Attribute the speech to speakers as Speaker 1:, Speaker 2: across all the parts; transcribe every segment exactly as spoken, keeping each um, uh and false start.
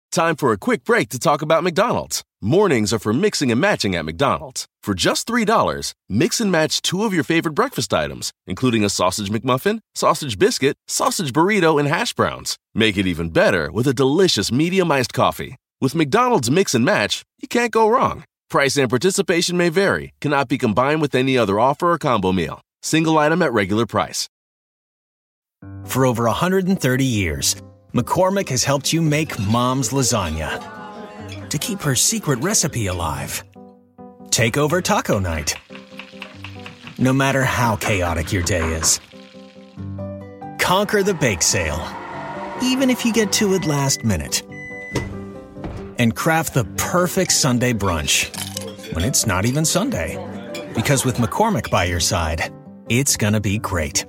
Speaker 1: Time for a quick break to talk about McDonald's. Mornings are for mixing and matching at McDonald's. For just three dollars, mix and match two of your favorite breakfast items, including a sausage McMuffin, sausage biscuit, sausage burrito, and hash browns. Make it even better with a delicious medium iced coffee. With McDonald's Mix and Match, you can't go wrong. Price and participation may vary, cannot be combined with any other offer or combo meal. Single item at regular price.
Speaker 2: For over one hundred thirty years, McCormick has helped you make Mom's lasagna to keep her secret recipe alive. Take over taco night, no matter how chaotic your day is. Conquer the bake sale, even if you get to it last minute. And craft the perfect Sunday brunch when it's not even Sunday. Because with McCormick by your side, it's gonna be great.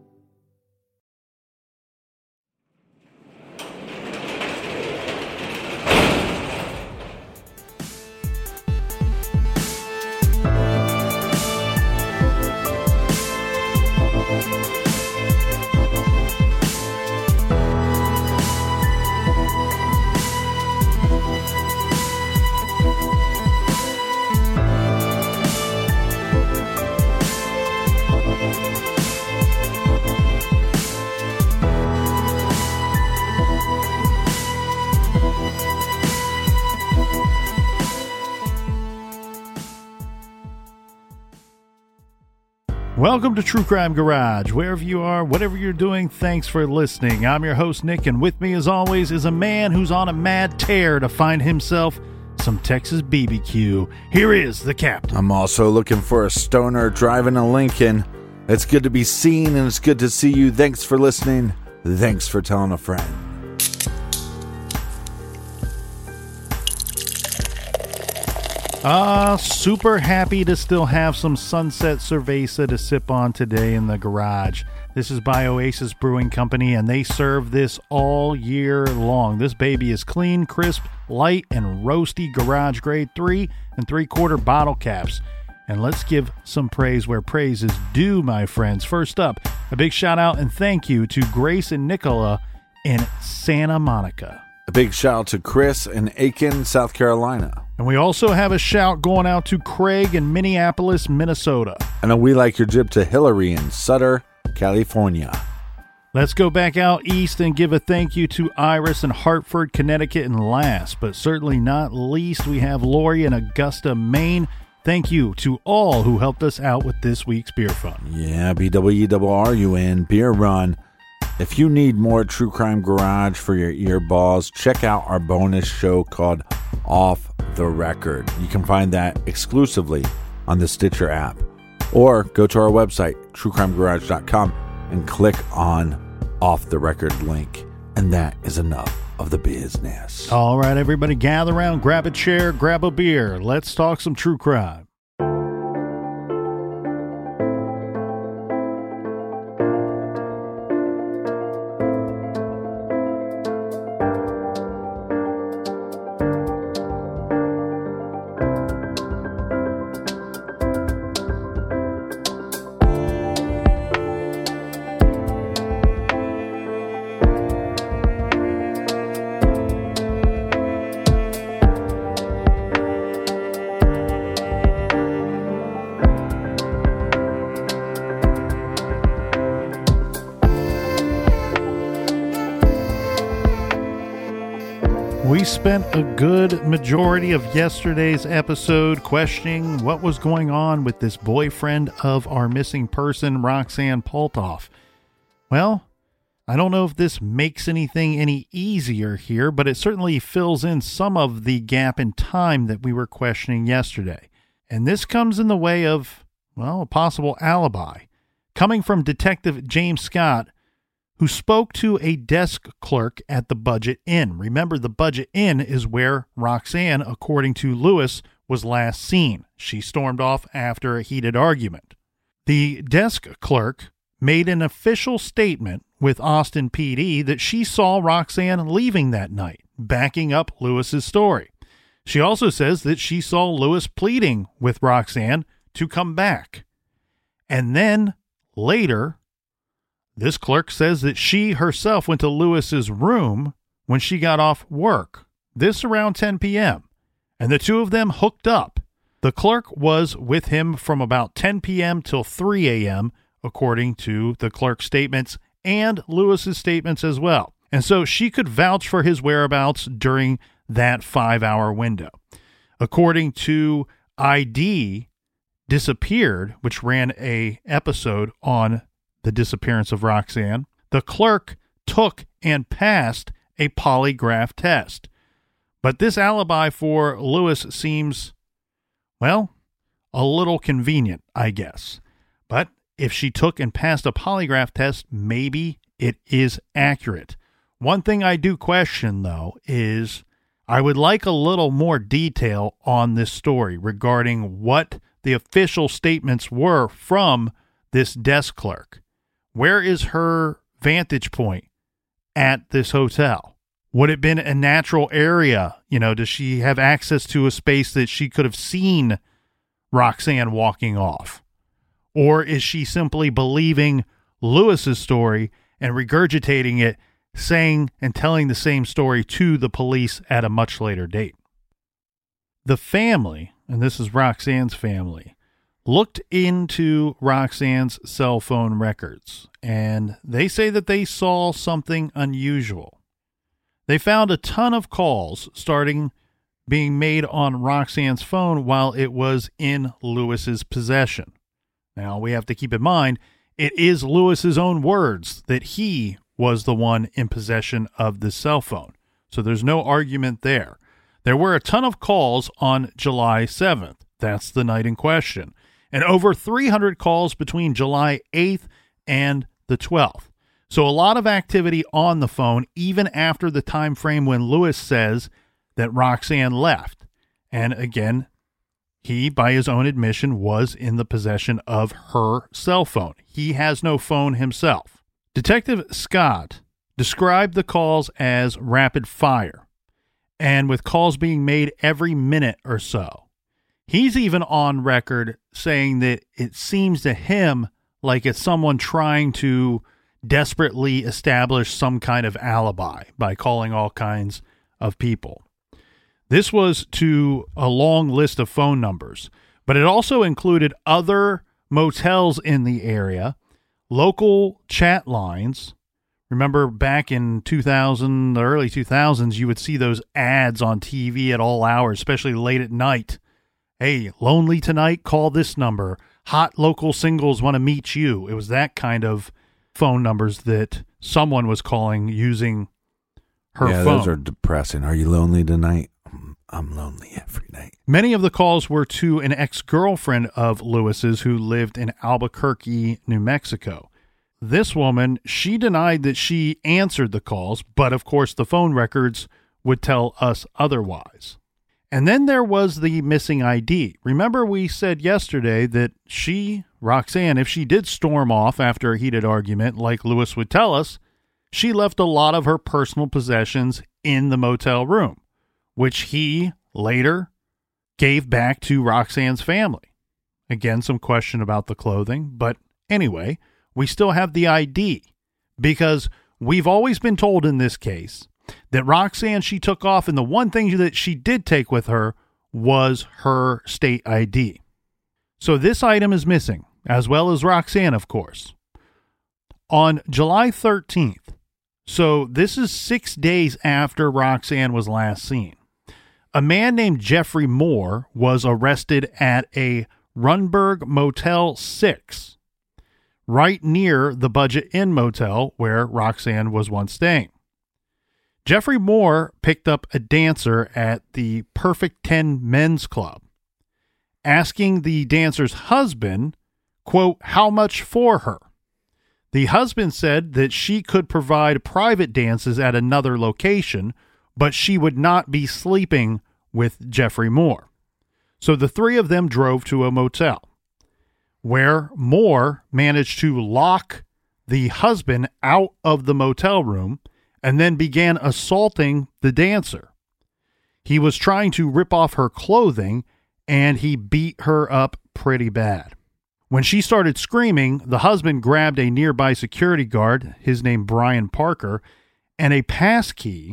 Speaker 3: Welcome to True Crime Garage. Wherever you are, whatever you're doing, thanks for listening. I'm your host, Nick, and with me, as always, is a man who's on a mad tear to find himself some Texas B B Q. Here is the captain.
Speaker 4: I'm also looking for a stoner driving a Lincoln. It's good to be seen, and it's good to see you. Thanks for listening. Thanks for telling a friend.
Speaker 3: Ah, uh, super happy to still have some Sunset Cerveza to sip on today in the garage. This is by Oasis Brewing Company, and they serve this all year long. This baby is clean, crisp, light, and roasty garage grade three and three quarter bottle caps. And let's give some praise where praise is due, my friends. First up, a big shout out and thank you to Grace and Nicola in Santa Monica.
Speaker 4: A big shout out to Chris in Aiken, South Carolina.
Speaker 3: And we also have a shout going out to Craig in Minneapolis, Minnesota.
Speaker 4: And a we like your jib to Hillary in Sutter, California.
Speaker 3: Let's go back out east and give a thank you to Iris in Hartford, Connecticut, and last, but certainly not least, we have Lori in Augusta, Maine. Thank you to all who helped us out with this week's beer fund.
Speaker 4: Yeah, B W E R U N, beer run. If you need more True Crime Garage for your earballs, check out our bonus show called Off the Record. You can find that exclusively on the Stitcher app. Or go to our website, true crime garage dot com, and click on Off the Record link. And that is enough of the business.
Speaker 3: All right, everybody, gather around, grab a chair, grab a beer. Let's talk some true crime. We spent a good majority of yesterday's episode questioning what was going on with this boyfriend of our missing person, Roxanne Poltoff. Well, I don't know if this makes anything any easier here, but it certainly fills in some of the gap in time that we were questioning yesterday. And this comes in the way of, well, a possible alibi, coming from Detective James Scott, who spoke to a desk clerk at the Budget Inn. Remember, the Budget Inn is where Roxanne, according to Lewis, was last seen. She stormed off after a heated argument. The desk clerk made an official statement with Austin P D that she saw Roxanne leaving that night, backing up Lewis's story. She also says that she saw Lewis pleading with Roxanne to come back. And then later, this clerk says that she herself went to Lewis's room when she got off work This around ten p.m., and the two of them hooked up. The clerk was with him from about ten p.m. till three a.m., according to the clerk's statements and Lewis's statements as well. And so she could vouch for his whereabouts during that five-hour window. According to I D Disappeared, which ran a episode on the disappearance of Roxanne, the clerk took and passed a polygraph test. But this alibi for Lewis seems, well, a little convenient, I guess. But if she took and passed a polygraph test, maybe it is accurate. One thing I do question, though, is I would like a little more detail on this story regarding what the official statements were from this desk clerk. Where is her vantage point at this hotel? Would it have been a natural area? You know, does she have access to a space that she could have seen Roxanne walking off? Or is she simply believing Lewis's story and regurgitating it, saying and telling the same story to the police at a much later date? The family, and this is Roxanne's family, looked into Roxanne's cell phone records, and they say that they saw something unusual. They found a ton of calls starting being made on Roxanne's phone while it was in Lewis's possession. Now, we have to keep in mind, it is Lewis's own words that he was the one in possession of the cell phone. So there's no argument there. There were a ton of calls on July seventh. That's the night in question. And over three hundred calls between July eighth and the twelfth. So a lot of activity on the phone, even after the time frame when Lewis says that Roxanne left. And again, he, by his own admission, was in the possession of her cell phone. He has no phone himself. Detective Scott described the calls as rapid fire, and with calls being made every minute or so. He's even on record saying that it seems to him like it's someone trying to desperately establish some kind of alibi by calling all kinds of people. This was to a long list of phone numbers, but it also included other motels in the area, local chat lines. Remember back in two thousand, the early two thousands, you would see those ads on T V at all hours, especially late at night. Hey, lonely tonight? Call this number. Hot local singles want to meet you. It was that kind of phone numbers that someone was calling using her
Speaker 4: yeah,
Speaker 3: phone.
Speaker 4: Those are depressing. Are you lonely tonight? I'm lonely every night.
Speaker 3: Many of the calls were to an ex-girlfriend of Lewis's who lived in Albuquerque, New Mexico. This woman, she denied that she answered the calls, but of course the phone records would tell us otherwise. And then there was the missing I D. Remember we said yesterday that she, Roxanne, if she did storm off after a heated argument like Lewis would tell us, she left a lot of her personal possessions in the motel room, which he later gave back to Roxanne's family. Again, some question about the clothing, but anyway, we still have the I D because we've always been told in this case that Roxanne, she took off, and the one thing that she did take with her was her state I D. So this item is missing, as well as Roxanne, of course. On July thirteenth, so this is six days after Roxanne was last seen, a man named Jeffrey Moore was arrested at a Runberg Motel six, right near the Budget Inn Motel where Roxanne was once staying. Jeffrey Moore picked up a dancer at the Perfect Ten Men's Club, asking the dancer's husband, quote, how much for her. The husband said that she could provide private dances at another location, but she would not be sleeping with Jeffrey Moore. So the three of them drove to a motel, where Moore managed to lock the husband out of the motel room and then began assaulting the dancer. He was trying to rip off her clothing, and he beat her up pretty bad. When she started screaming, the husband grabbed a nearby security guard, his name Brian Parker, and a pass key,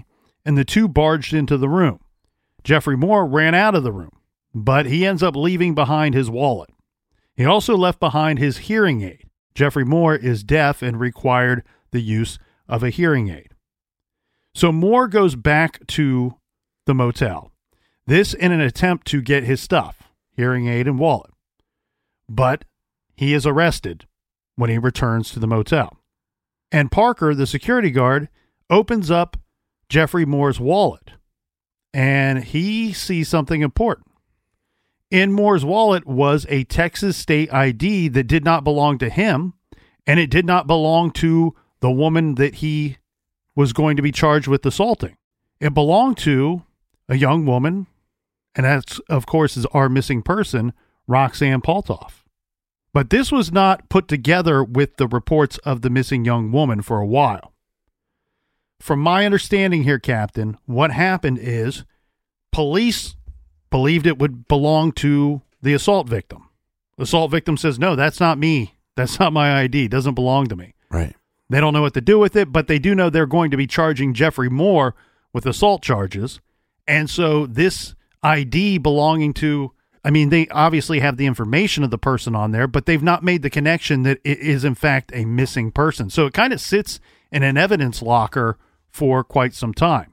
Speaker 3: and the two barged into the room. Jeffrey Moore ran out of the room, but he ends up leaving behind his wallet. He also left behind his hearing aid. Jeffrey Moore is deaf and required the use of a hearing aid. So Moore goes back to the motel. This in an attempt to get his stuff, hearing aid and wallet. But he is arrested when he returns to the motel. And Parker, the security guard, opens up Jeffrey Moore's wallet, and he sees something important. In Moore's wallet was a Texas state I D that did not belong to him, and it did not belong to the woman that he was going to be charged with assaulting. It belonged to a young woman, and that's, of course, is our missing person, Roxanne Paltoff. But this was not put together with the reports of the missing young woman for a while. From my understanding here, Captain, what happened is police believed it would belong to the assault victim. The assault victim says, no, that's not me. That's not my I D. It doesn't belong to me.
Speaker 4: Right.
Speaker 3: They don't know what to do with it, but they do know they're going to be charging Jeffrey Moore with assault charges. And so this I D belonging to, I mean, they obviously have the information of the person on there, but they've not made the connection that it is in fact a missing person. So it kind of sits in an evidence locker for quite some time.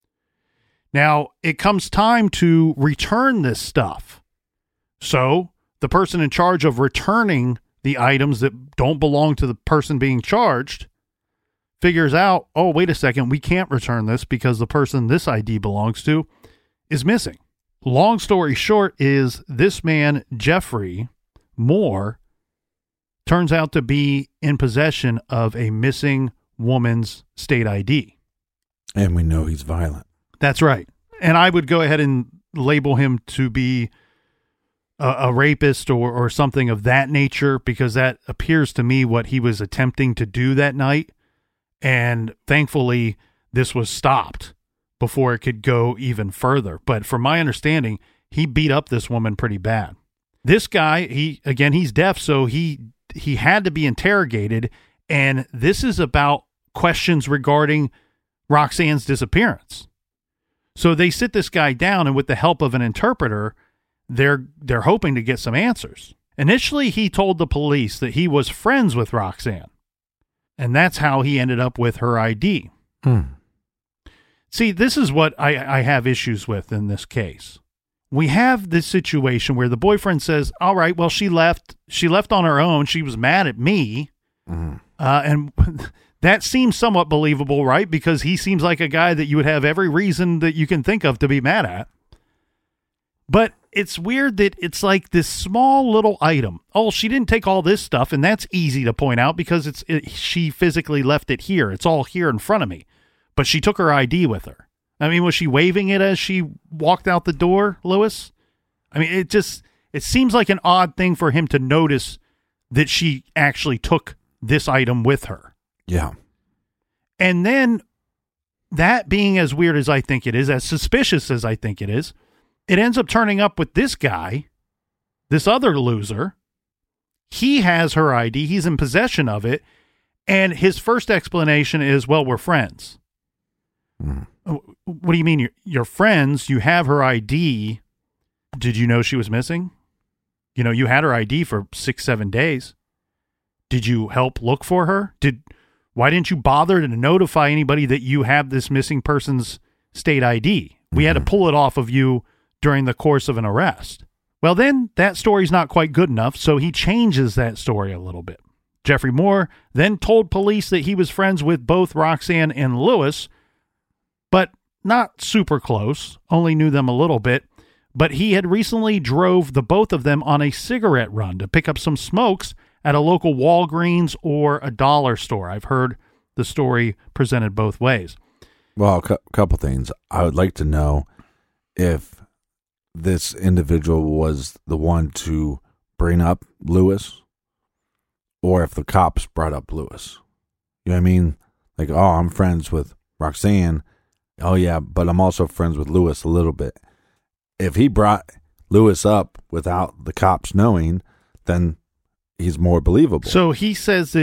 Speaker 3: Now, it comes time to return this stuff. So the person in charge of returning the items that don't belong to the person being charged figures out, oh, wait a second, we can't return this because the person this I D belongs to is missing. Long story short is this man, Jeffrey Moore, turns out to be in possession of a missing woman's state I D.
Speaker 4: And we know he's violent.
Speaker 3: That's right. And I would go ahead and label him to be a, a rapist or, or something of that nature, because that appears to me what he was attempting to do that night. And thankfully, this was stopped before it could go even further. But from my understanding, he beat up this woman pretty bad. This guy, he again, he's deaf, so he he had to be interrogated. And this is about questions regarding Roxanne's disappearance. So they sit this guy down, and with the help of an interpreter, they're they're hoping to get some answers. Initially, he told the police that he was friends with Roxanne, and that's how he ended up with her I D.
Speaker 4: Hmm.
Speaker 3: See, this is what I, I have issues with in this case. We have this situation where the boyfriend says, all right, well, she left. She left on her own. She was mad at me. Mm-hmm. Uh, and that seems somewhat believable, right? Because he seems like a guy that you would have every reason that you can think of to be mad at. But it's weird that it's like this small little item. Oh, she didn't take all this stuff, and that's easy to point out because it's it, she physically left it here. It's all here in front of me. But she took her I D with her. I mean, was she waving it as she walked out the door, Lewis? I mean, it just, it seems like an odd thing for him to notice that she actually took this item with her.
Speaker 4: Yeah.
Speaker 3: And then that being as weird as I think it is, as suspicious as I think it is, it ends up turning up with this guy, this other loser. He has her I D. He's in possession of it. And his first explanation is, well, we're friends. Mm. What do you mean you're, you're friends? You have her I D. Did you know she was missing? You know, you had her I D for six, seven days. Did you help look for her? Did why didn't you bother to notify anybody that you have this missing person's state I D? We mm-hmm. had to pull it off of you during the course of an arrest. Well, then that story's not quite good enough, so he changes that story a little bit. Jeffrey Moore then told police that he was friends with both Roxanne and Lewis, but not super close, only knew them a little bit. But he had recently drove the both of them on a cigarette run to pick up some smokes at a local Walgreens or a dollar store. I've heard the story presented both ways.
Speaker 4: Well, a cu- couple things. I would like to know if this individual was the one to bring up Lewis, or if the cops brought up Lewis. You know what I mean? Like, oh, I'm friends with Roxanne. Oh, yeah, but I'm also friends with Lewis a little bit. If he brought Lewis up without the cops knowing, then he's more believable.
Speaker 3: So he says that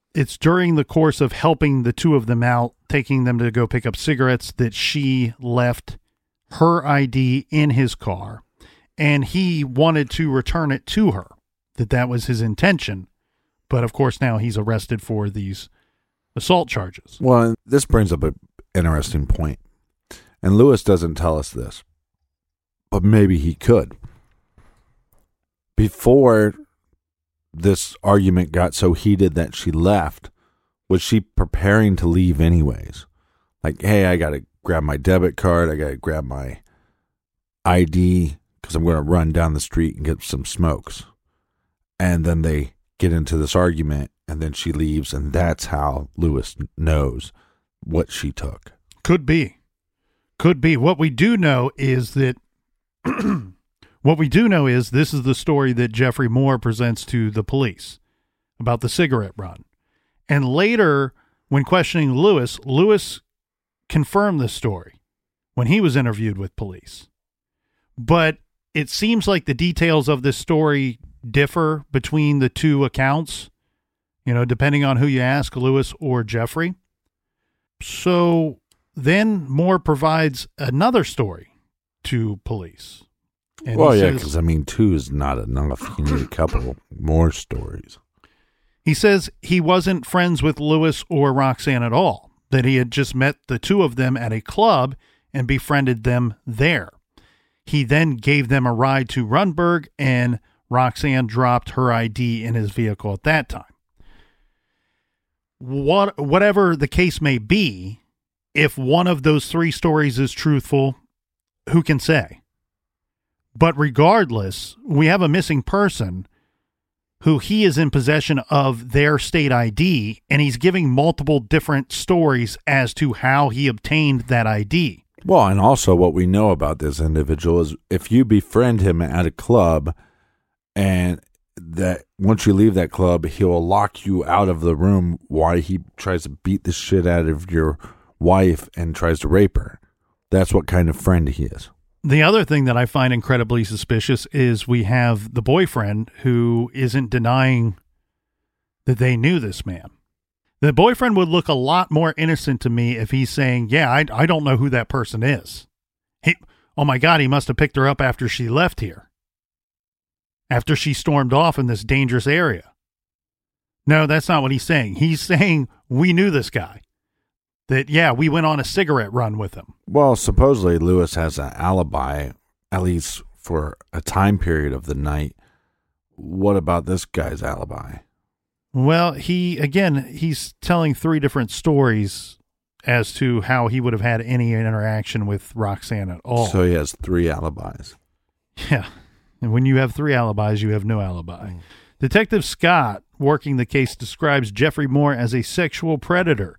Speaker 3: it's during the course of helping the two of them out, taking them to go pick up cigarettes, that she left her I D in his car, and he wanted to return it to her, that that was his intention. But of course, now he's arrested for these assault charges.
Speaker 4: Well, this brings up an interesting point. And Lewis doesn't tell us this, but maybe he could. Before this argument got so heated that she left, was she preparing to leave anyways? Like, hey, I got to grab my debit card. I got to grab my I D because I'm going to run down the street and get some smokes. And then they get into this argument, and then she leaves, and that's how Lewis knows what she took.
Speaker 3: Could be. Could be. What we do know is that what we do know is this is the story that Jeffrey Moore presents to the police about the cigarette run. And later, when questioning Lewis, Lewis confirmed this story when he was interviewed with police. But it seems like the details of this story differ between the two accounts, you know, depending on who you ask, Lewis or Jeffrey. So then Moore provides another story to police. And
Speaker 4: well, yeah,
Speaker 3: says,
Speaker 4: because, I mean, two is not enough. You need a couple more stories.
Speaker 3: He says he wasn't friends with Lewis or Roxanne at all, that he had just met the two of them at a club and befriended them there. He then gave them a ride to Runberg, and Roxanne dropped her I D in his vehicle at that time. What, whatever the case may be, if one of those three stories is truthful, who can say? But regardless, we have a missing person who he is in possession of their state I D, and he's giving multiple different stories as to how he obtained that I D.
Speaker 4: Well, and also what we know about this individual is if you befriend him at a club, and that once you leave that club, he'll lock you out of the room while he tries to beat the shit out of your wife and tries to rape her. That's what kind of friend he is.
Speaker 3: The other thing that I find incredibly suspicious is we have the boyfriend who isn't denying that they knew this man. The boyfriend would look a lot more innocent to me if he's saying, yeah, I, I don't know who that person is. He, oh my God, he must have picked her up after she left here. After she stormed off in this dangerous area. No, that's not what he's saying. He's saying we knew this guy. That, yeah, we went on a cigarette run with him.
Speaker 4: Well, supposedly Lewis has an alibi, at least for a time period of the night. What about this guy's alibi?
Speaker 3: Well, he, again, he's telling three different stories as to how he would have had any interaction with Roxanne at all.
Speaker 4: So he has three alibis.
Speaker 3: Yeah. And when you have three alibis, you have no alibi. Mm. Detective Scott, working the case, describes Jeffrey Moore as a sexual predator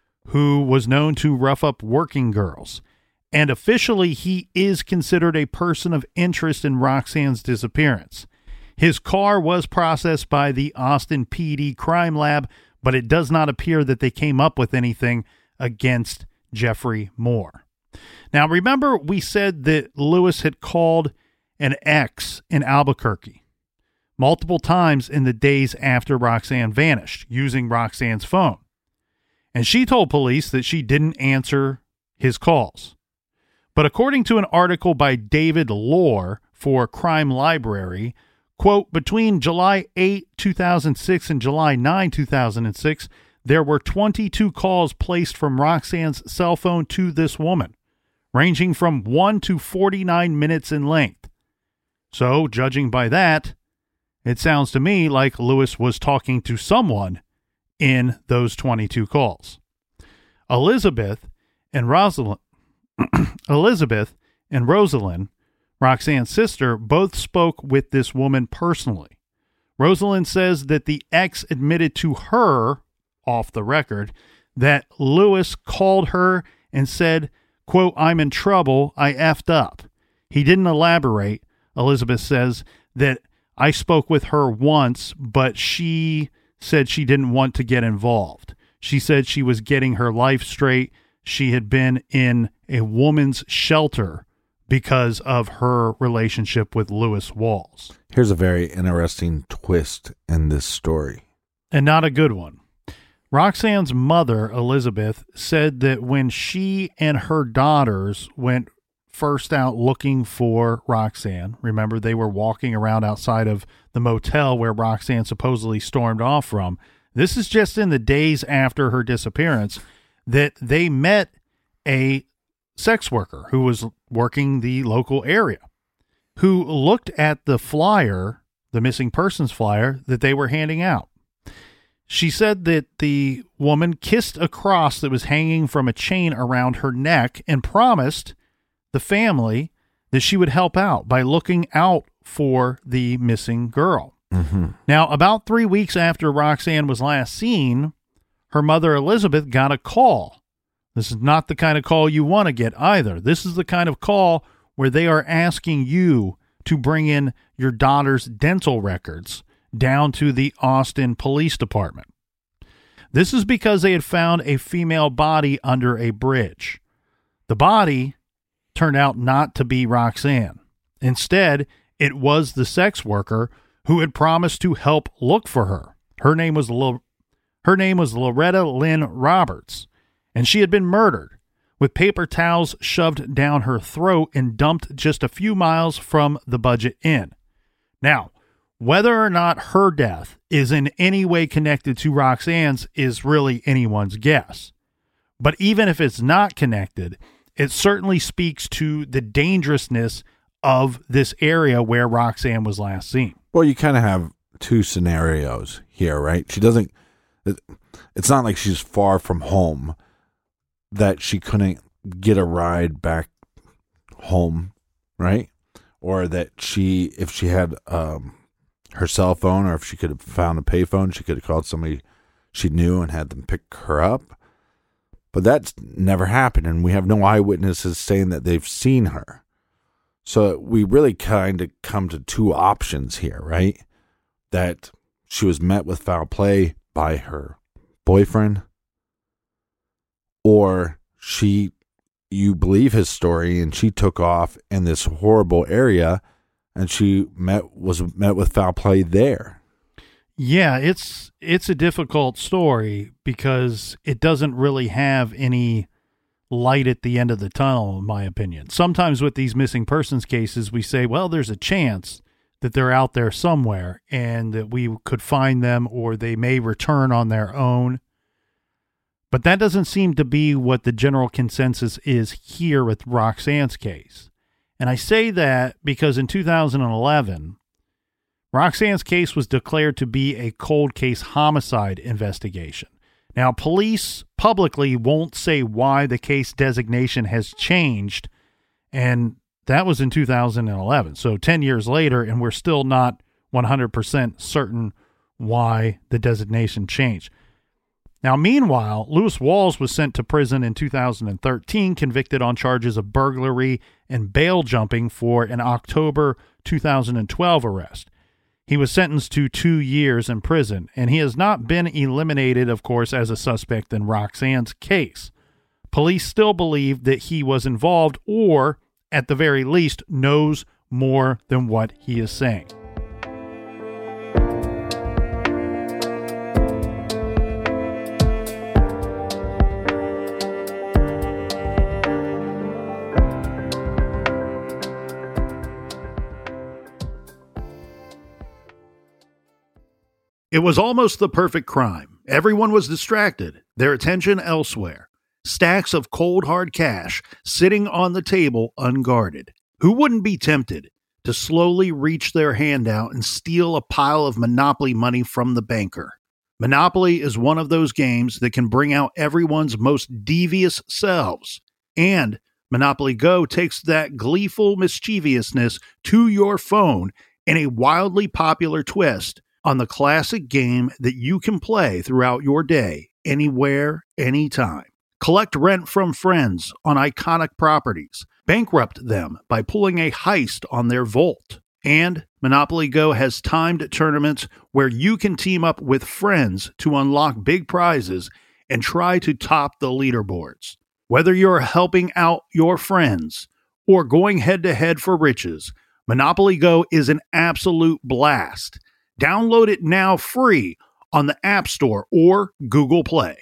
Speaker 3: who was known to rough up working girls. And officially, he is considered a person of interest in Roxanne's disappearance. His car was processed by the Austin P D Crime Lab, but it does not appear that they came up with anything against Jeffrey Moore. Now, remember we said that Lewis had called an ex in Albuquerque multiple times in the days after Roxanne vanished using Roxanne's phone. And she told police that she didn't answer his calls. But according to an article by David Lohr for Crime Library, quote, between July eighth, two thousand six and July ninth, two thousand six, there were twenty-two calls placed from Roxanne's cell phone to this woman, ranging from one to forty-nine minutes in length. So, judging by that, it sounds to me like Lewis was talking to someone in those twenty-two calls. Elizabeth and Rosalind, Elizabeth and Rosalind, Roxanne's sister, both spoke with this woman personally. Rosalind says that the ex admitted to her, off the record, that Lewis called her and said, quote, I'm in trouble, I effed up. He didn't elaborate. Elizabeth says that I spoke with her once, but she said she didn't want to get involved. She said she was getting her life straight. She had been in a woman's shelter because of her relationship with Lewis Walls.
Speaker 4: Here's a very interesting twist in this story.
Speaker 3: And not a good one. Roxanne's mother, Elizabeth, said that when she and her daughters went first out looking for Roxanne, remember they were walking around outside of the motel where Roxanne supposedly stormed off from. This is just in the days after her disappearance that they met a sex worker who was working the local area, who looked at the flyer, the missing persons flyer that they were handing out. She said that the woman kissed a cross that was hanging from a chain around her neck and promised the family that she would help out by looking out for the missing girl.
Speaker 4: Mm-hmm.
Speaker 3: Now, about three weeks after Roxanne was last seen, her mother, Elizabeth, got a call. This is not the kind of call you want to get either. This is the kind of call where they are asking you to bring in your daughter's dental records down to the Austin Police Department. This is because they had found a female body under a bridge. The body turned out not to be Roxanne. Instead, it was the sex worker who had promised to help look for her. Her name was Lo- her name was Loretta Lynn Roberts, and she had been murdered with paper towels shoved down her throat and dumped just a few miles from the Budget Inn. Now, whether or not her death is in any way connected to Roxanne's is really anyone's guess. But even if it's not connected, it certainly speaks to the dangerousness of this area where Roxanne was last seen.
Speaker 4: Well, you kind of have two scenarios here, right? She doesn't, it's not like she's far from home that she couldn't get a ride back home, right? Or that she, if she had um, her cell phone, or if she could have found a payphone, she could have called somebody she knew and had them pick her up. But that's never happened, and we have no eyewitnesses saying that they've seen her. So we really kind of come to two options here, right? That she was met with foul play by her boyfriend, or she, you believe his story, and she took off in this horrible area, and she met was met with foul play there.
Speaker 3: Yeah, it's it's a difficult story because it doesn't really have any light at the end of the tunnel, in my opinion. Sometimes with these missing persons cases, we say, well, there's a chance that they're out there somewhere and that we could find them, or they may return on their own. But that doesn't seem to be what the general consensus is here with Roxanne's case. And I say that because in two thousand eleven, Roxanne's case was declared to be a cold case homicide investigation. Now, police publicly won't say why the case designation has changed, and that was in two thousand eleven. So ten years later, and we're still not one hundred percent certain why the designation changed. Now, meanwhile, Lewis Walls was sent to prison in two thousand thirteen, convicted on charges of burglary and bail jumping for an October two thousand twelve arrest. He was sentenced to two years in prison, and he has not been eliminated, of course, as a suspect in Roxanne's case. Police still believe that he was involved, or, at the very least, knows more than what he is saying. It was almost the perfect crime. Everyone was distracted, their attention elsewhere. Stacks of cold hard cash sitting on the table unguarded. Who wouldn't be tempted to slowly reach their hand out and steal a pile of Monopoly money from the banker? Monopoly is one of those games that can bring out everyone's most devious selves. And Monopoly Go takes that gleeful mischievousness to your phone in a wildly popular twist on the classic game that you can play throughout your day, anywhere, anytime. Collect rent from friends on iconic properties. Bankrupt them by pulling a heist on their vault. And Monopoly Go has timed tournaments where you can team up with friends to unlock big prizes and try to top the leaderboards. Whether you're helping out your friends or going head-to-head for riches, Monopoly Go is an absolute blast. Download it now free on the App Store or Google Play.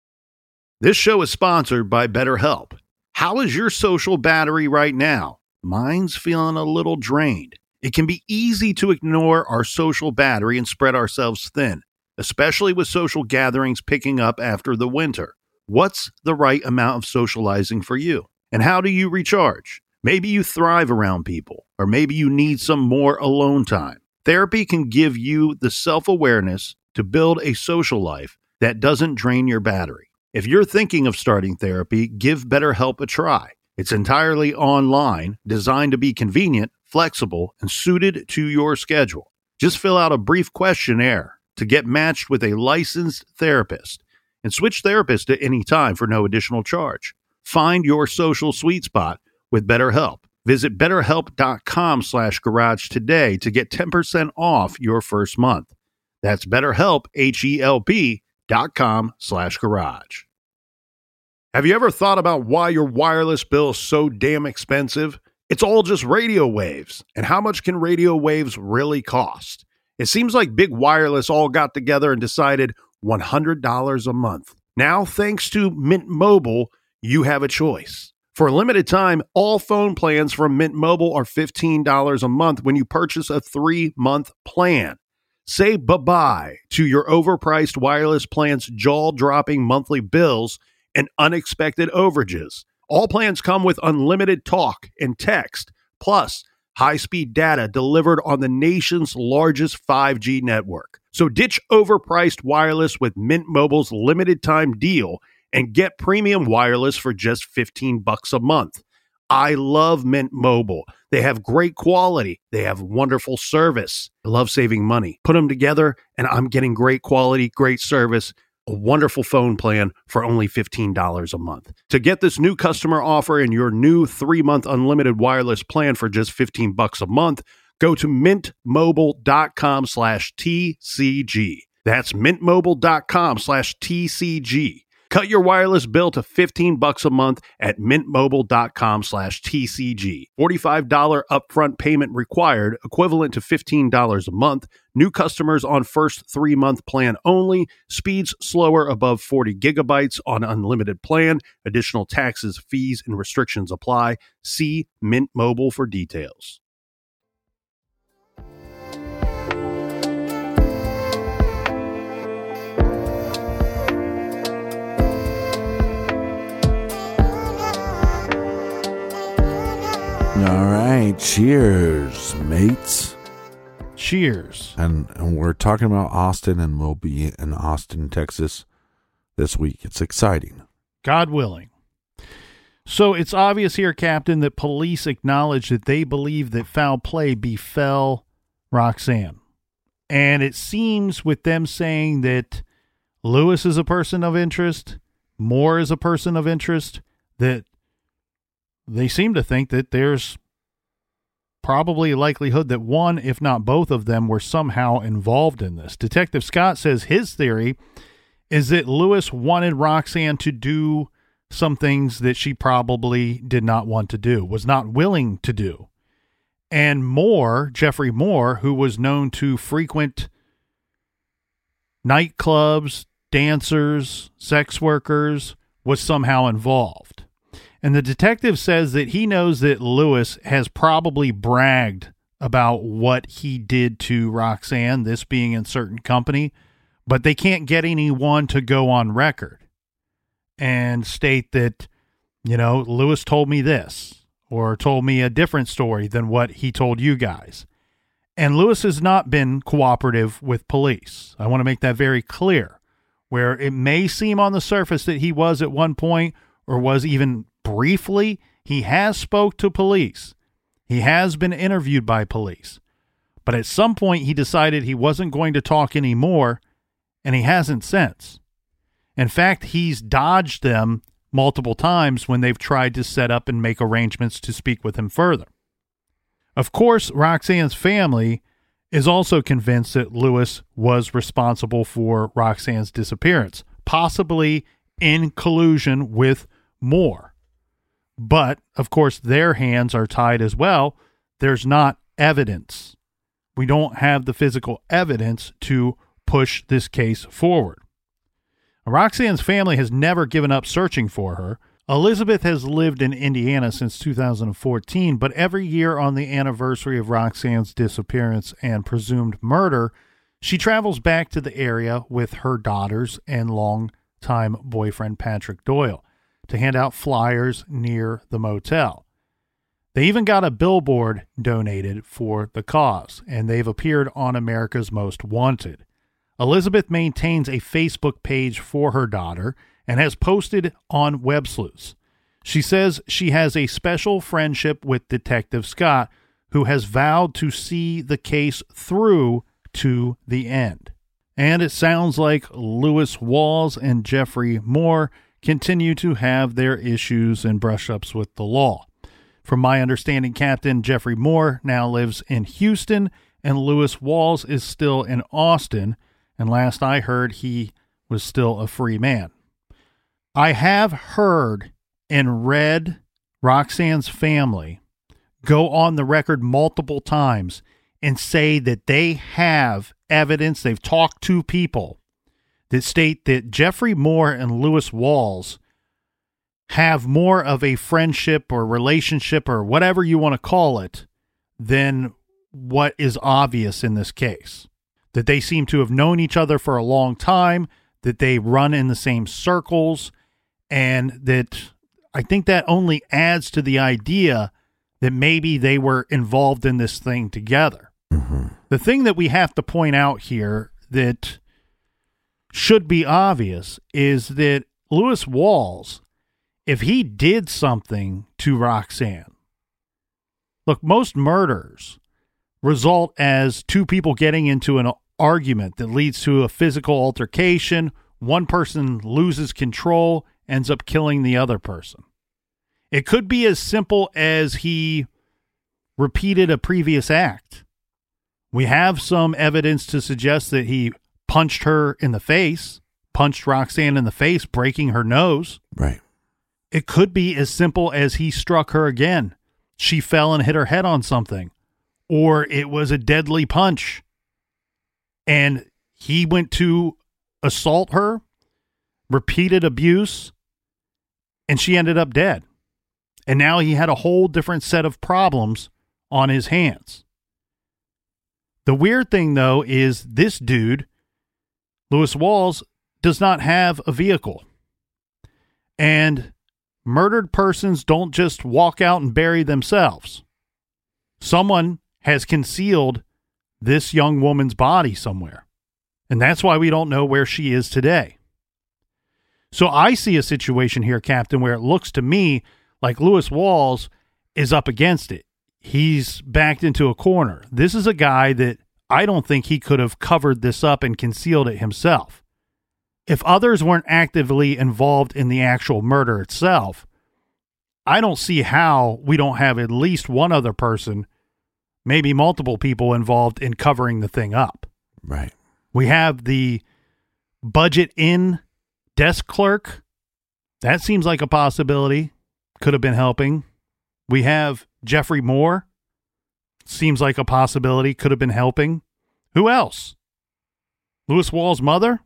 Speaker 3: This show is sponsored by BetterHelp. How is your social battery right now? Mine's feeling a little drained. It can be easy to ignore our social battery and spread ourselves thin, especially with social gatherings picking up after the winter. What's the right amount of socializing for you? And how do you recharge? Maybe you thrive around people, or maybe you need some more alone time. Therapy can give you the self-awareness to build a social life that doesn't drain your battery. If you're thinking of starting therapy, give BetterHelp a try. It's entirely online, designed to be convenient, flexible, and suited to your schedule. Just fill out a brief questionnaire to get matched with a licensed therapist and switch therapists at any time for no additional charge. Find your social sweet spot with BetterHelp. Visit betterhelp.com slash garage today to get ten percent off your first month. That's BetterHelp, H-E-L-P dot com slash garage. Have you ever thought about why your wireless bill is so damn expensive? It's all just radio waves. And how much can radio waves really cost? It seems like Big Wireless all got together and decided one hundred dollars a month. Now, thanks to Mint Mobile, you have a choice. For a limited time, all phone plans from Mint Mobile are fifteen dollars a month when you purchase a three-month plan. Say bye-bye to your overpriced wireless plan's jaw-dropping monthly bills and unexpected overages. All plans come with unlimited talk and text, plus high-speed data delivered on the nation's largest five G network. So ditch overpriced wireless with Mint Mobile's limited-time deal and get premium wireless for just fifteen bucks a month. I love Mint Mobile. They have great quality. They have wonderful service. I love saving money. Put them together, and I'm getting great quality, great service, a wonderful phone plan for only fifteen dollars a month. To get this new customer offer and your new three-month unlimited wireless plan for just fifteen bucks a month, go to mintmobile.com slash TCG. That's mintmobile.com slash TCG. Cut your wireless bill to fifteen bucks a month at mintmobile.com slash TCG. forty-five dollars upfront payment required, equivalent to fifteen dollars a month. New customers on first three-month plan only. Speeds slower above forty gigabytes on unlimited plan. Additional taxes, fees, and restrictions apply. See Mint Mobile for details.
Speaker 4: All right, cheers, mates.
Speaker 3: Cheers.
Speaker 4: And, and we're talking about Austin, and we'll be in Austin, Texas this week. It's exciting.
Speaker 3: God willing. So it's obvious here, Captain, that police acknowledge that they believe that foul play befell Roxanne. And it seems with them saying that Lewis is a person of interest, Moore is a person of interest, that they seem to think that there's probably a likelihood that one, if not both of them, were somehow involved in this. Detective Scott says his theory is that Lewis wanted Roxanne to do some things that she probably did not want to do, was not willing to do. And Moore, Jeffrey Moore, who was known to frequent nightclubs, dancers, sex workers, was somehow involved. And the detective says that he knows that Lewis has probably bragged about what he did to Roxanne, this being in certain company, but they can't get anyone to go on record and state that, you know, Lewis told me this or told me a different story than what he told you guys. And Lewis has not been cooperative with police. I want to make that very clear, where it may seem on the surface that he was at one point or was even briefly. He has spoke to police. He has been interviewed by police. But at some point he decided he wasn't going to talk anymore, and he hasn't since. In fact, he's dodged them multiple times when they've tried to set up and make arrangements to speak with him further. Of course, Roxanne's family is also convinced that Lewis was responsible for Roxanne's disappearance, possibly in collusion with Moore. But, of course, their hands are tied as well. There's not evidence. We don't have the physical evidence to push this case forward. Roxanne's family has never given up searching for her. Elizabeth has lived in Indiana since two thousand fourteen, but every year on the anniversary of Roxanne's disappearance and presumed murder, she travels back to the area with her daughters and longtime boyfriend Patrick Doyle to hand out flyers near the motel. They even got a billboard donated for the cause, and they've appeared on America's Most Wanted. Elizabeth maintains a Facebook page for her daughter and has posted on Web Sleuths. She says she has a special friendship with Detective Scott, who has vowed to see the case through to the end. And it sounds like Lewis Walls and Jeffrey Moore continue to have their issues and brush-ups with the law. From my understanding, Captain Jeffrey Moore now lives in Houston, and Lewis Walls is still in Austin, and last I heard he was still a free man. I have heard and read Roxanne's family go on the record multiple times and say that they have evidence, they've talked to people that state that Jeffrey Moore and Lewis Walls have more of a friendship or relationship or whatever you want to call it than what is obvious in this case. That they seem to have known each other for a long time, that they run in the same circles, and that I think that only adds to the idea that maybe they were involved in this thing together. Mm-hmm. The thing that we have to point out here that should be obvious is that Lewis Walls, if he did something to Roxanne, look, most murders result as two people getting into an argument that leads to a physical altercation. One person loses control, ends up killing the other person. It could be as simple as he repeated a previous act. We have some evidence to suggest that he punched her in the face, punched Roxanne in the face, breaking her nose.
Speaker 4: Right.
Speaker 3: It could be as simple as he struck her again. She fell and hit her head on something. Or it was a deadly punch, and he went to assault her, repeated abuse, and she ended up dead. And now he had a whole different set of problems on his hands. The weird thing, though, is this dude, Lewis Walls, does not have a vehicle. And murdered persons don't just walk out and bury themselves. Someone has concealed this young woman's body somewhere. And that's why we don't know where she is today. So I see a situation here, Captain, where it looks to me like Lewis Walls is up against it. He's backed into a corner. This is a guy that I don't think he could have covered this up and concealed it himself. If others weren't actively involved in the actual murder itself, I don't see how we don't have at least one other person, maybe multiple people involved in covering the thing up.
Speaker 4: Right.
Speaker 3: We have the budget in desk clerk. That seems like a possibility. Could have been helping. We have Jeffrey Moore. Seems like a possibility. Could have been helping. Who else? Lewis Walls' mother?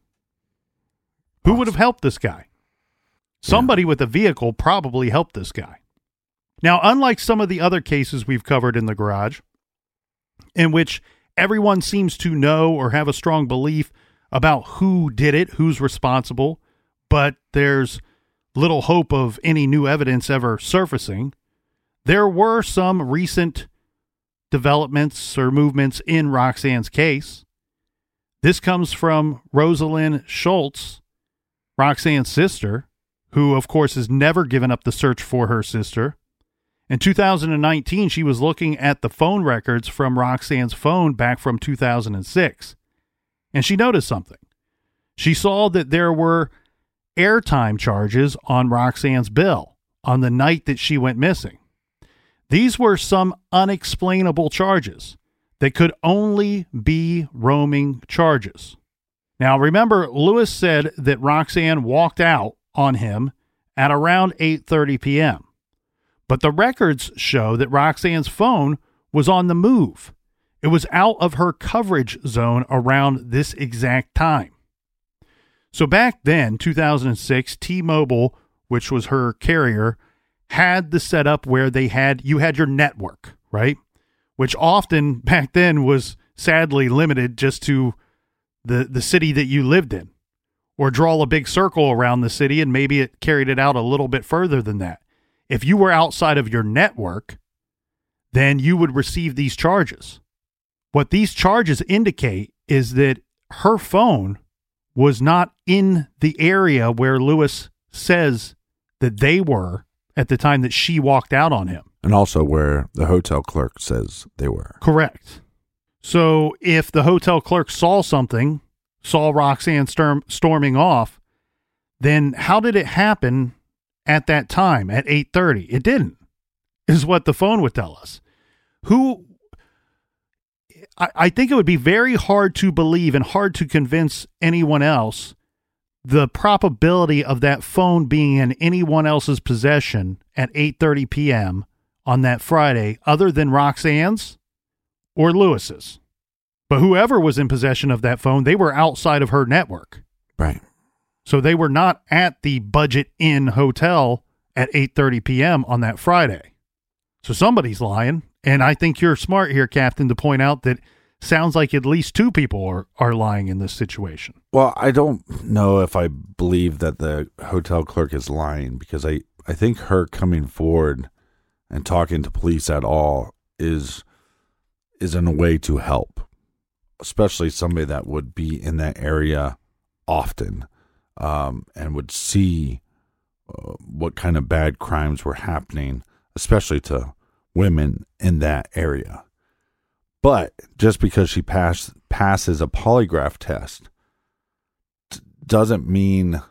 Speaker 3: Who would have helped this guy? Somebody with a vehicle probably helped this guy. Now, unlike some of the other cases we've covered in the garage, in which everyone seems to know or have a strong belief about who did it, who's responsible, but there's little hope of any new evidence ever surfacing, there were some recent developments or movements in Roxanne's case. This comes from Rosalind Schultz, Roxanne's sister, who, of course, has never given up the search for her sister. In two thousand nineteen, she was looking at the phone records from Roxanne's phone back from two thousand six, and she noticed something. She saw that there were airtime charges on Roxanne's bill on the night that she went missing. These were some unexplainable charges that could only be roaming charges. Now, remember, Lewis said that Roxanne walked out on him at around eight thirty p.m., but the records show that Roxanne's phone was on the move, It was out of her coverage zone around this exact time. So back then, two thousand six, T-Mobile, which was her carrier, had the setup where they had, you had your network, right? Which often back then was sadly limited just to the, the city that you lived in, or draw a big circle around the city, and maybe it carried it out a little bit further than that. If you were outside of your network, then you would receive these charges. What these charges indicate is that her phone was not in the area where Lewis says that they were at the time that she walked out on him.
Speaker 4: And also where the hotel clerk says they were.
Speaker 3: Correct. So if the hotel clerk saw something, saw Roxanne storm, storming off, then how did it happen at that time at eight thirty? It didn't, is what the phone would tell us. Who... I, I think it would be very hard to believe and hard to convince anyone else the probability of that phone being in anyone else's possession at eight thirty p.m. on that Friday other than Roxanne's or Lewis's. But whoever was in possession of that phone, they were outside of her network.
Speaker 4: Right.
Speaker 3: So they were not at the Budget Inn hotel at eight thirty p.m. on that Friday. So somebody's lying. And I think you're smart here, Captain, to point out that sounds like at least two people are, are lying in this situation.
Speaker 4: Well, I don't know if I believe that the hotel clerk is lying, because I, I think her coming forward and talking to police at all is is in a way to help, especially somebody that would be in that area often um, and would see uh, what kind of bad crimes were happening, especially to women in that area. But just because she pass, passes a polygraph test t- doesn't mean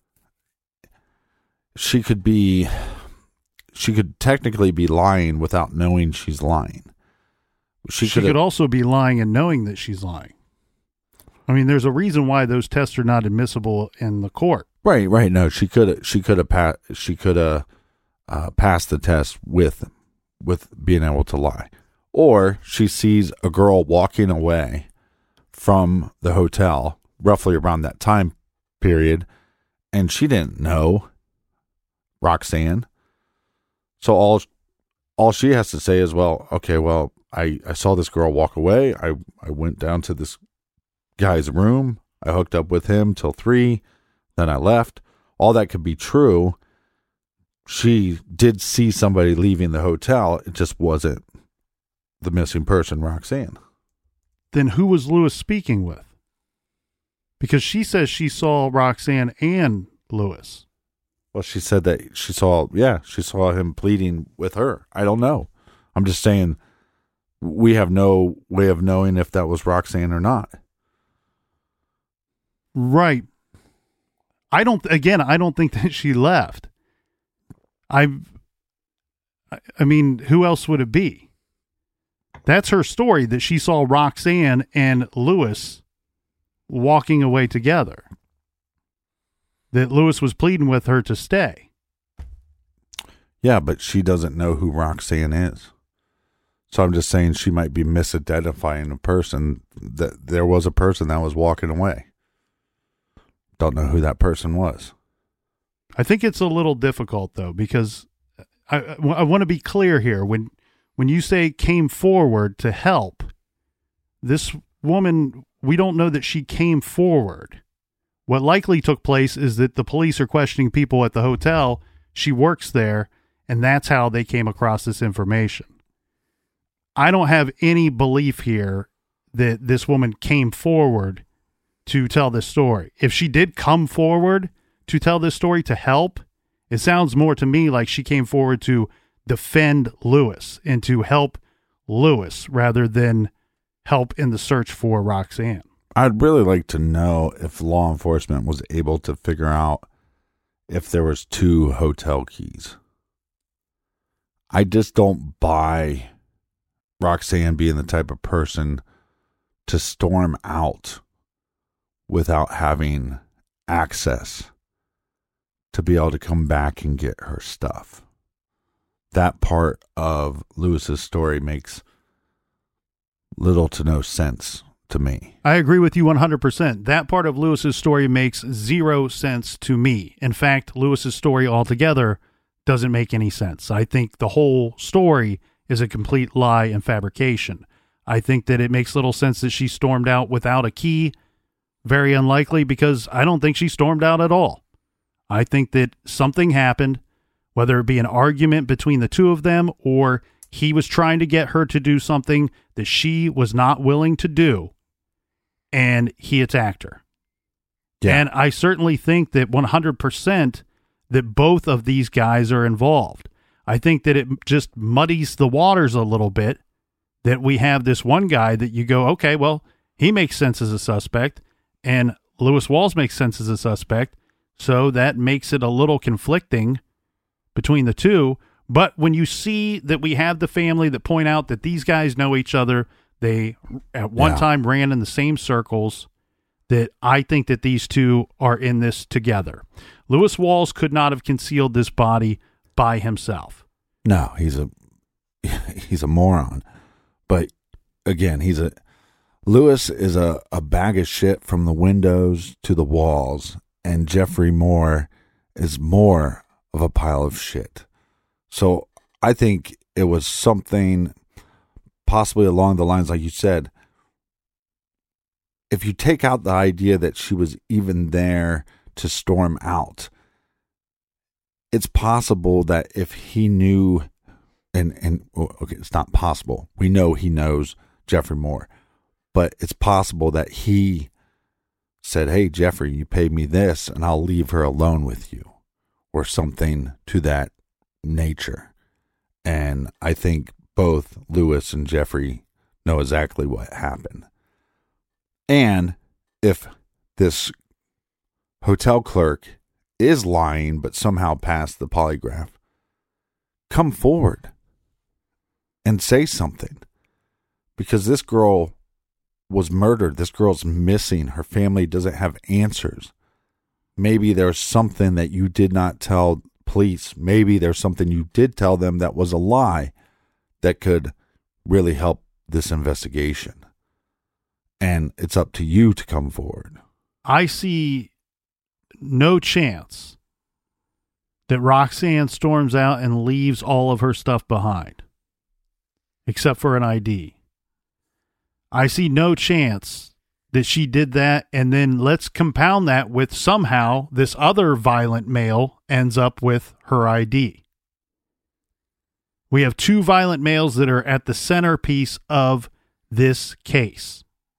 Speaker 4: she could be, she could technically be lying without knowing she's lying. She,
Speaker 3: she could also be lying and knowing that she's lying. I mean, there's a reason why those tests are not admissible in the court.
Speaker 4: Right, right. No, she could, she could have passed, she could have uh, passed the test with with being able to lie. Or she sees a girl walking away from the hotel roughly around that time period, and she didn't know Roxanne. So all all she has to say is, well, okay, well, I, I saw this girl walk away. I, I went down to this guy's room. I hooked up with him till three. Then I left. All that could be true. She did see somebody leaving the hotel. It just wasn't the missing person, Roxanne.
Speaker 3: Then who was Lewis speaking with? Because she says she saw Roxanne and Lewis.
Speaker 4: Well, she said that she saw, yeah, she saw him pleading with her. I don't know. I'm just saying we have no way of knowing if that was Roxanne or not.
Speaker 3: Right. I don't, again, I don't think that she left. I, I mean, who else would it be? That's her story, that she saw Roxanne and Lewis walking away together. That Lewis was pleading with her to stay.
Speaker 4: Yeah, but she doesn't know who Roxanne is. So I'm just saying she might be misidentifying a person, that there was a person that was walking away. Don't know who that person was.
Speaker 3: I think it's a little difficult, though, because I, I want to be clear here. When when you say came forward to help, this woman, we don't know that she came forward. What likely took place is that the police are questioning people at the hotel. She works there, and that's how they came across this information. I don't have any belief here that this woman came forward to tell this story. If she did come forward to tell this story to help, it sounds more to me like she came forward to defend Lewis and to help Lewis rather than help in the search for Roxanne.
Speaker 4: I'd really like to know if law enforcement was able to figure out if there was two hotel keys. I just don't buy Roxanne being the type of person to storm out without having access to be able to come back and get her stuff. That part of Lewis's story makes little to no sense to me.
Speaker 3: I agree with you one hundred percent. That part of Lewis's story makes zero sense to me. In fact, Lewis's story altogether doesn't make any sense. I think the whole story is a complete lie and fabrication. I think that it makes little sense that she stormed out without a key. Very unlikely, because I don't think she stormed out at all. I think that something happened, whether it be an argument between the two of them or he was trying to get her to do something that she was not willing to do, and he attacked her. Yeah. And I certainly think that one hundred percent that both of these guys are involved. I think that it just muddies the waters a little bit that we have this one guy that you go, okay, well, he makes sense as a suspect, and Lewis Walls makes sense as a suspect, so that makes it a little conflicting between the two. But when you see that we have the family that point out that these guys know each other, they at one yeah. time ran in the same circles, that I think that these two are in this together. Lewis Walls could not have concealed this body by himself.
Speaker 4: No, he's a he's a moron. But again, he's a Lewis is a, a bag of shit from the windows to the walls, and Jeffrey Moore is more of a pile of shit. So I think it was something possibly along the lines, like you said, if you take out the idea that she was even there to storm out, it's possible that if he knew, and, and okay, it's not possible. We know he knows Jeffrey Moore, but it's possible that he said, hey, Jeffrey, you paid me this and I'll leave her alone with you, or something to that nature. And I think both Lewis and Jeffrey know exactly what happened. And if this hotel clerk is lying but somehow passed the polygraph, come forward and say something, because this girl was murdered. This girl's missing. Her family doesn't have answers. Maybe there's something that you did not tell police. Maybe there's something you did tell them that was a lie that could really help this investigation. And it's up to you to come forward.
Speaker 3: I see no chance that Roxanne storms out and leaves all of her stuff behind, except for an I D. I see no chance that she did that, and then let's compound that with somehow this other violent male ends up with her I D. We have two violent males that are at the centerpiece of this case.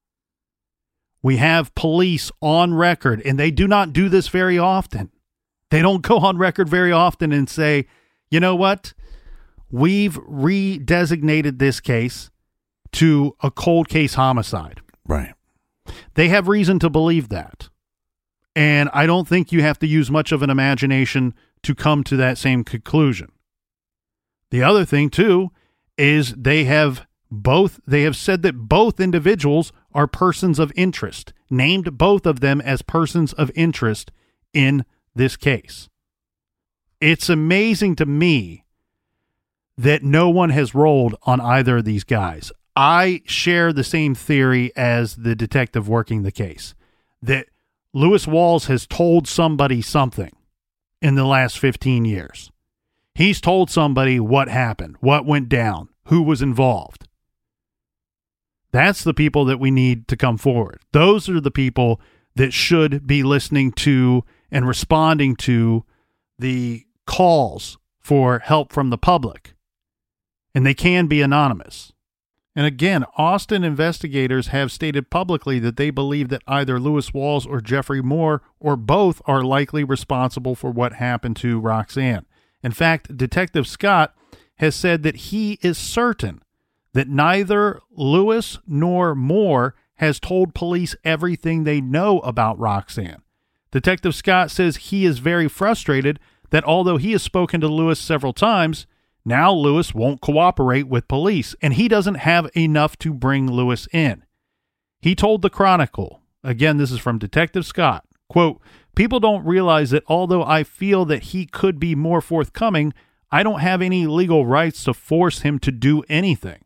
Speaker 3: We have police on record, and they do not do this very often. They don't go on record very often and say, you know what? We've redesignated this case to a cold case homicide.
Speaker 4: Right.
Speaker 3: They have reason to believe that. And I don't think you have to use much of an imagination to come to that same conclusion. The other thing, too, is they have both, they have said that both individuals are persons of interest, named both of them as persons of interest in this case. It's amazing to me that no one has rolled on either of these guys. I share the same theory as the detective working the case, that Lewis Walls has told somebody something in the last fifteen years. He's told somebody what happened, what went down, who was involved. That's the people that we need to come forward. Those are the people that should be listening to and responding to the calls for help from the public. And they can be anonymous. And again, Austin investigators have stated publicly that they believe that either Lewis Walls or Jeffrey Moore or both are likely responsible for what happened to Roxanne. In fact, Detective Scott has said that he is certain that neither Lewis nor Moore has told police everything they know about Roxanne. Detective Scott says he is very frustrated that although he has spoken to Lewis several times, now Lewis won't cooperate with police, and he doesn't have enough to bring Lewis in. He told the Chronicle, again, this is from Detective Scott, quote, "People don't realize that although I feel that he could be more forthcoming, I don't have any legal rights to force him to do anything.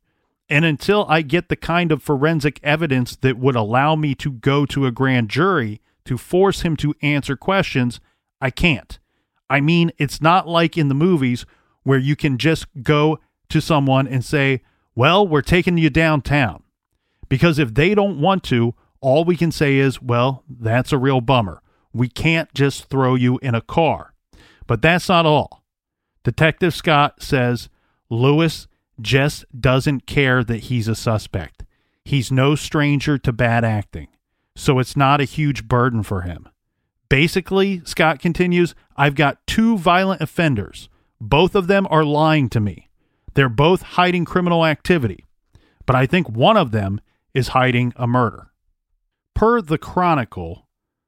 Speaker 3: And until I get the kind of forensic evidence that would allow me to go to a grand jury to force him to answer questions, I can't. I mean, it's not like in the movies where you can just go to someone and say, well, we're taking you downtown. Because if they don't want to, all we can say is, well, that's a real bummer. We can't just throw you in a car. But that's not all. Detective Scott says Lewis just doesn't care that he's a suspect. He's no stranger to bad acting, so it's not a huge burden for him. Basically, Scott continues, I've got two violent offenders. Both of them are lying to me. They're both hiding criminal activity, but I think one of them is hiding a murder. Per the Chronicle,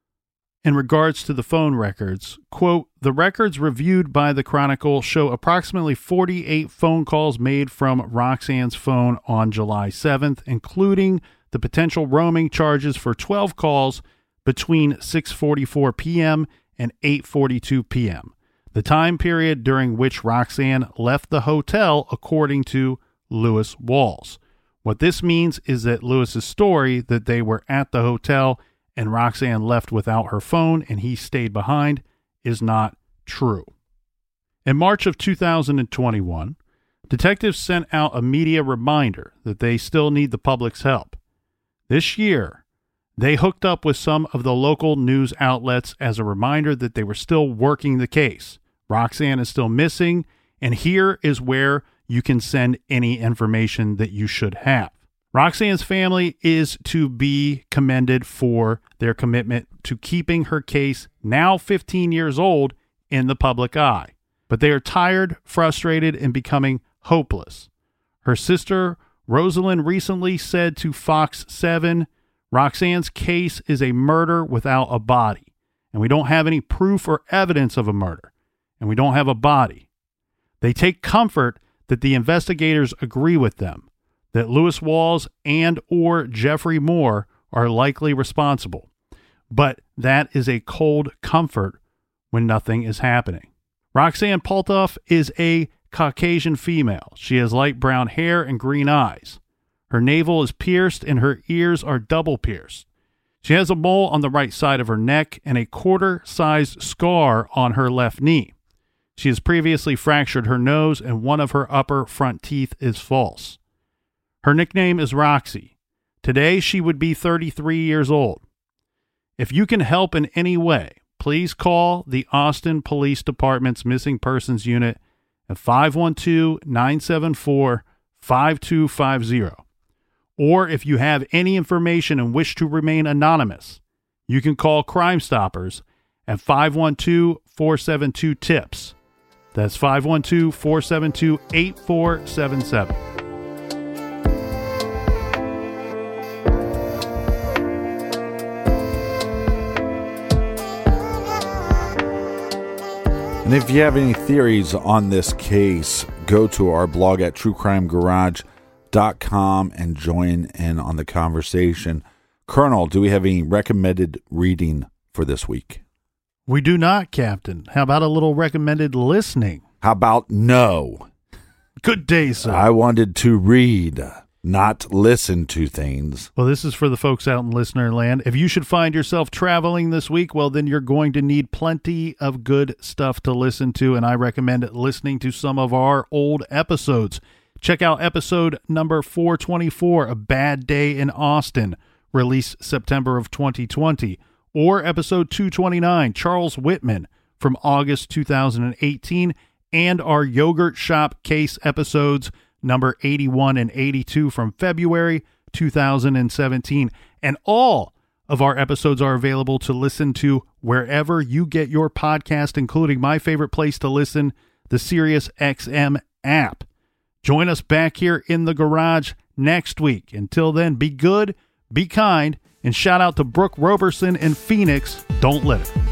Speaker 3: in regards to the phone records, quote, the records reviewed by the Chronicle show approximately forty-eight phone calls made from Roxanne's phone on July seventh, including the potential roaming charges for twelve calls between six forty-four p.m. and eight forty-two p.m., the time period during which Roxanne left the hotel, according to Lewis Walls. What this means is that Lewis's story that they were at the hotel and Roxanne left without her phone and he stayed behind is not true. In March of two thousand twenty-one, detectives sent out a media reminder that they still need the public's help. This year, they hooked up with some of the local news outlets as a reminder that they were still working the case. Roxanne is still missing, and here is where you can send any information that you should have. Roxanne's family is to be commended for their commitment to keeping her case, now fifteen years old, in the public eye. But they are tired, frustrated, and becoming hopeless. Her sister, Rosalind, recently said to Fox seven, Roxanne's case is a murder without a body, and we don't have any proof or evidence of a murder, and we don't have a body. They take comfort that the investigators agree with them, that Lewis Walls and or Jeffrey Moore are likely responsible. But that is a cold comfort when nothing is happening. Roxanne Poltoff is a Caucasian female. She has light brown hair and green eyes. Her navel is pierced and her ears are double pierced. She has a mole on the right side of her neck and a quarter-sized scar on her left knee. She has previously fractured her nose and one of her upper front teeth is false. Her nickname is Roxy. Today, she would be thirty-three years old. If you can help in any way, please call the Austin Police Department's Missing Persons Unit at five one two, nine seven four, five two five zero. Or if you have any information and wish to remain anonymous, you can call Crime Stoppers at five one two, four seven two, TIPS. That's five one two, four seven two, eight four seven seven.
Speaker 4: And if you have any theories on this case, go to our blog at true crime garage dot com and join in on the conversation. Colonel, do we have any recommended reading for this week?
Speaker 3: We do not, Captain. How about a little recommended listening?
Speaker 4: How about no?
Speaker 3: Good day, sir.
Speaker 4: I wanted to read, not listen to things.
Speaker 3: Well, this is for the folks out in listener land. If you should find yourself traveling this week, well, then you're going to need plenty of good stuff to listen to, and I recommend listening to some of our old episodes. Check out episode number four twenty-four, A Bad Day in Austin, released September of twenty twenty, or episode two twenty-nine, Charles Whitman, from August two thousand eighteen, and our Yogurt Shop case episodes, number eighty-one and eighty-two from February two thousand seventeen. And all of our episodes are available to listen to wherever you get your podcast, including my favorite place to listen, the SiriusXM app. Join us back here in the garage next week. Until then, be good, be kind, and shout out to Brooke Roberson in Phoenix. Don't let it.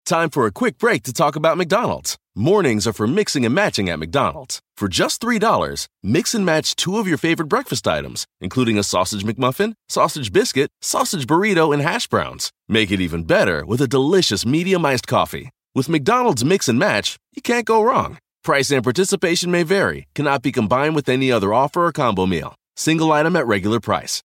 Speaker 1: Time for a quick break to talk about McDonald's. Mornings are for mixing and matching at McDonald's. For just three dollars, mix and match two of your favorite breakfast items, including a sausage McMuffin, sausage biscuit, sausage burrito, and hash browns. Make it even better with a delicious medium iced coffee. With McDonald's Mix and Match, you can't go wrong. Price and participation may vary, cannot be combined with any other offer or combo meal. Single item at regular price.